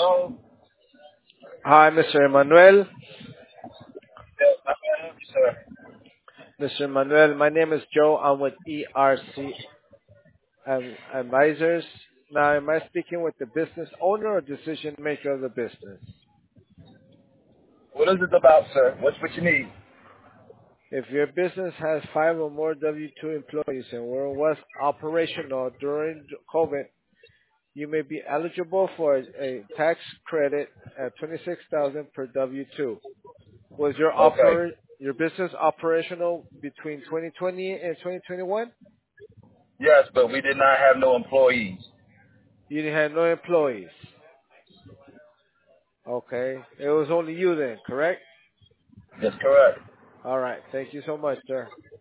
Hello? Hi, Mr. Emmanuel. Yes, how can I help you, sir? Mr. Emmanuel, my name is Joe. I'm with ERC Advisors. Now, am I speaking with the business owner or decision maker of the business? What is it about, sir? What's what you need? If your business has 5 or more W-2 employees and was operational during COVID, you may be eligible for a tax credit at $26,000 per W-2. Was Okay. your business operational between 2020 and 2021? Yes, but we did not have no employees. You had no employees. Okay. It was only you then, correct? That's correct. All right. Thank you so much, sir.